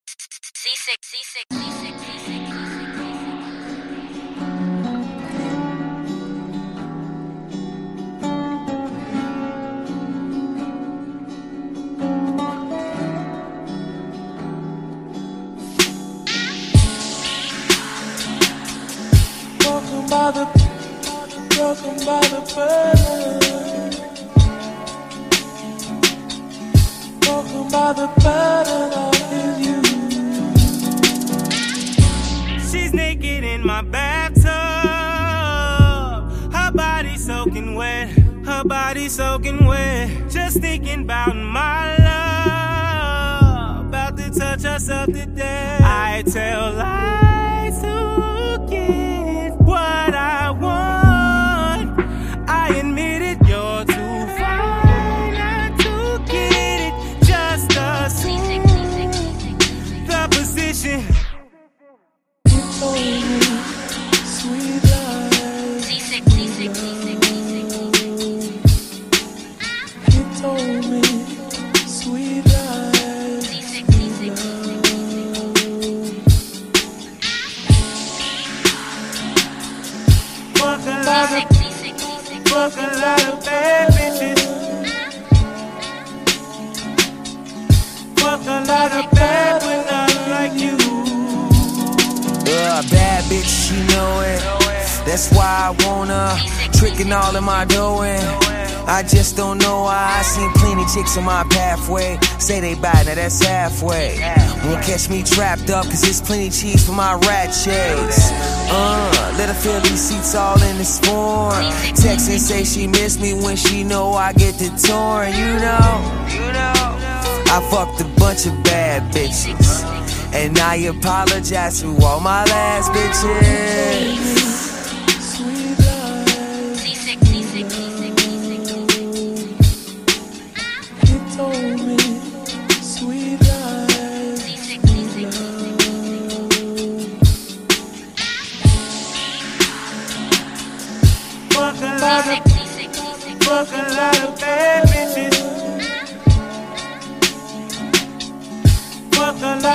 Broken by the burden, broken by the burden of you. She's naked in my bathtub, her body soaking wet, her body soaking wet. Just thinking about my love, about to touch herself to death. I tell lies to get what I want. I admit it, you're too fine not to get it. Just assume the position. You told me sweet lies. You told me sweet lies. Fuck a lot of bad bitches. Fuck a lot of bad but not like you. Bad bitch, she know it. That's why I wanna tricking all of my doing. I just don't know why. I seen plenty chicks on my pathway say they bad, now that's halfway. Won't catch me trapped up, cause there's plenty cheese for my rat chase. Let her feel these seats all in the form. Text and say she miss me when she know I get the torn. You know, I fucked a bunch of bad bitches, and I apologize to all my last bitches. Sweet lies. You told me sweet lies. Fuck a lot of bad bitches. Fuck a lot